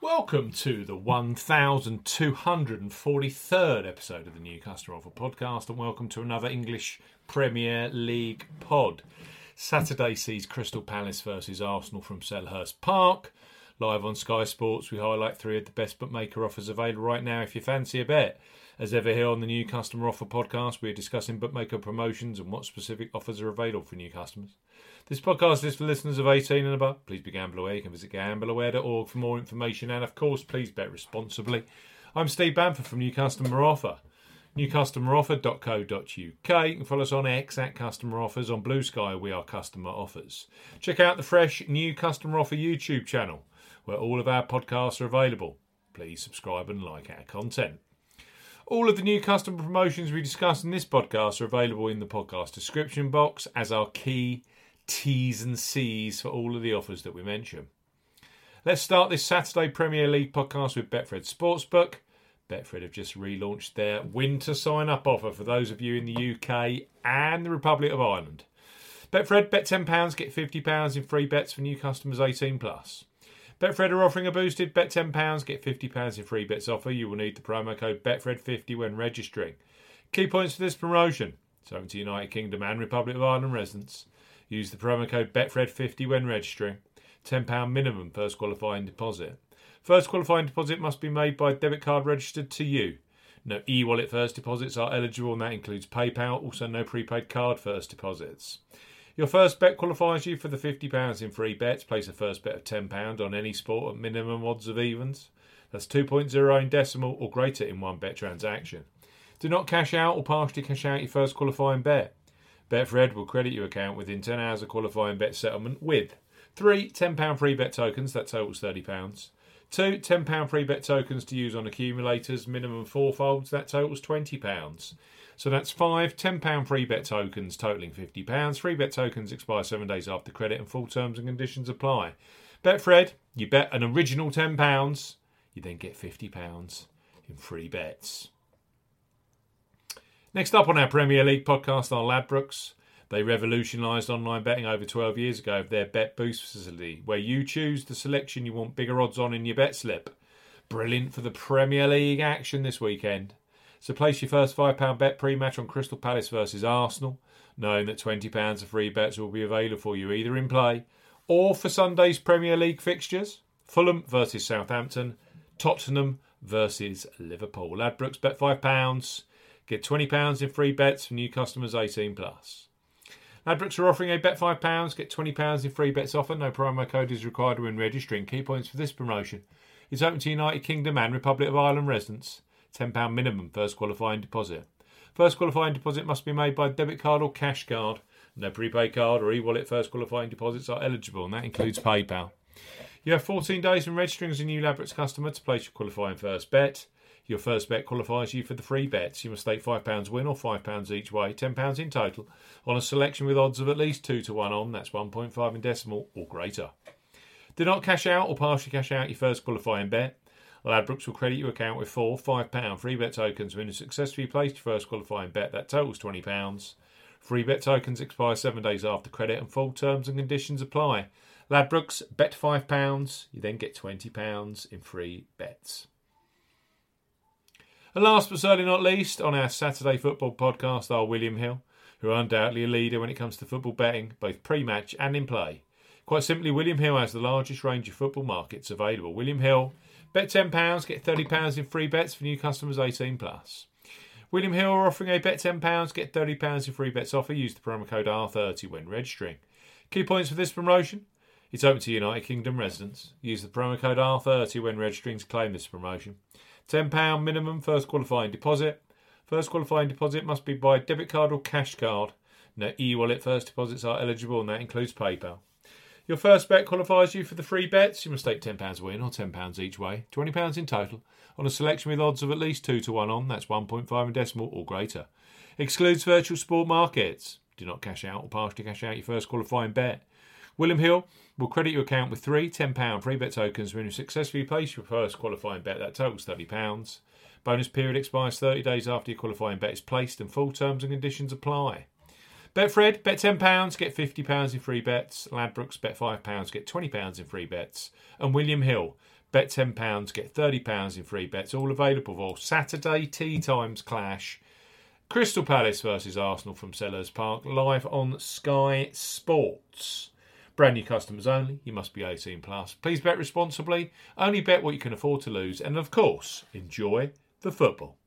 Welcome to the 1243rd episode of the New Customer Offer podcast, and welcome to another English Premier League pod. Saturday sees Crystal Palace versus Arsenal from Selhurst Park. Live on Sky Sports, we highlight three of the best bookmaker offers available right now if you fancy a bet. As ever here on the New Customer Offer podcast, we are discussing bookmaker promotions and what specific offers are available for new customers. This podcast is for listeners of 18 and above. Please be gamble aware. You can visit gambleaware.org for more information, and of course, please bet responsibly. I'm Steve Bamford from New Customer Offer. newcustomeroffer.co.uk. You can follow us on X at Customer Offers. On Blue Sky, we are Customer Offers. Check out the fresh New Customer Offer YouTube channel, where all of our podcasts are available. Please subscribe and like our content. All of the new customer promotions we discuss in this podcast are available in the podcast description box as our key T's and C's for all of the offers that we mention. Let's start this Saturday Premier League podcast with Betfred Sportsbook. Betfred have just relaunched their winter sign-up offer for those of you in the UK and the Republic of Ireland. Betfred, bet £10, get £50 in free bets for new customers 18+. Betfred are offering a boosted bet £10, get £50 in free bets offer. You will need the promo code BETFRED50 when registering. Key points for this promotion: it's open to United Kingdom and Republic of Ireland residents. Use the promo code BETFRED50 when registering. £10 minimum first qualifying deposit. First qualifying deposit must be made by debit card registered to you. No e-wallet first deposits are eligible, and that includes PayPal. Also, no prepaid card first deposits. Your first bet qualifies you for the £50 in free bets. Place a first bet of £10 on any sport at minimum odds of evens. That's 2.0 in decimal or greater in one bet transaction. Do not cash out or partially cash out your first qualifying bet. Betfred will credit your account within 10 hours of qualifying bet settlement with 3 £10 free bet tokens, that totals £30. 2 £10 free bet tokens to use on accumulators, minimum 4 folds, that totals £20. So that's 5 £10 free bet tokens totaling £50. Free bet tokens expire 7 days after credit and full terms and conditions apply. Betfred, you bet an original £10, you then get £50 in free bets. Next up on our Premier League podcast are Ladbrokes. They revolutionised online betting over 12 years ago with their Bet Boost facility, where you choose the selection you want bigger odds on in your bet slip. Brilliant for the Premier League action this weekend. So place your first £5 bet pre-match on Crystal Palace versus Arsenal, knowing that £20 of free bets will be available for you either in play or for Sunday's Premier League fixtures: Fulham versus Southampton, Tottenham versus Liverpool. Ladbrokes, bet £5. Get £20 in free bets for new customers 18+. Ladbrokes are offering a bet £5, get £20 in free bets offer. No promo code is required when registering. Key points for this promotion: it's open to United Kingdom and Republic of Ireland residents. £10 minimum first qualifying deposit. First qualifying deposit must be made by debit card or cash card. No prepaid card or e-wallet first qualifying deposits are eligible, and that includes PayPal. You have 14 days from registering as a new Ladbrokes customer to place your qualifying first bet. Your first bet qualifies you for the free bets. You must stake £5 win or £5 each way, £10 in total, on a selection with odds of at least 2 to 1 on, that's 1.5 in decimal or greater. Do not cash out or partially cash out your first qualifying bet. Ladbrokes will credit your account with 4 £5 free bet tokens when you successfully placed your first qualifying bet. That totals £20. Free bet tokens expire 7 days after credit and full terms and conditions apply. Ladbrokes, bet £5, you then get £20 in free bets. And last but certainly not least, on our Saturday football podcast are William Hill, who are undoubtedly a leader when it comes to football betting, both pre-match and in play. Quite simply, William Hill has the largest range of football markets available. William Hill, bet £10, get £30 in free bets for new customers 18+. William Hill are offering a bet £10, get £30 in free bets offer. Use the promo code R30 when registering. Key points for this promotion: it's open to United Kingdom residents. Use the promo code R30 when registering to claim this promotion. £10 minimum first qualifying deposit. First qualifying deposit must be by debit card or cash card. No e-wallet first deposits are eligible, and that includes PayPal. Your first bet qualifies you for the free bets. You must stake £10 win or £10 each way, £20 in total, on a selection with odds of at least 2 to 1 on, that's 1.5 in decimal or greater. Excludes virtual sport markets. Do not cash out or partially cash out your first qualifying bet. William Hill will credit your account with 3 £10 free bet tokens when you successfully place your first qualifying bet. That totals £30. Bonus period expires 30 days after your qualifying bet is placed, and full terms and conditions apply. Betfred, bet £10, get £50 in free bets. Ladbrokes, bet £5, get £20 in free bets. And William Hill, Bet £10, get £30 in free bets, all available for Saturday Tea Times Clash. Crystal Palace versus Arsenal from Sellers Park, live on Sky Sports. Brand new customers only. You must be 18 plus. Please bet responsibly. Only bet what you can afford to lose. And of course, enjoy the football.